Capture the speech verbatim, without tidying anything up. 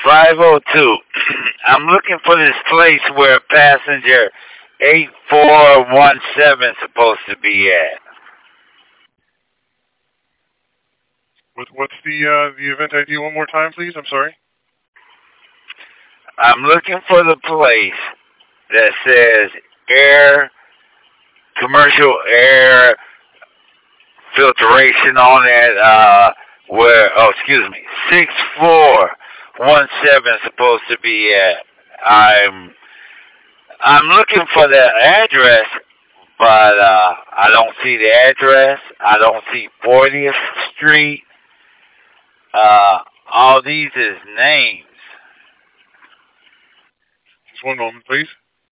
five oh two. I'm looking for this place where passenger eight four one seven is supposed to be at. What, what's the uh, the event I D one more time, please? I'm sorry. I'm looking for the place that says air, commercial air filtration on it, uh, where, oh, excuse me, six four one seven is supposed to be at. I'm, I'm looking for the address, but, uh, I don't see the address. I don't see fortieth Street. Uh, all these is names. Just one moment, please.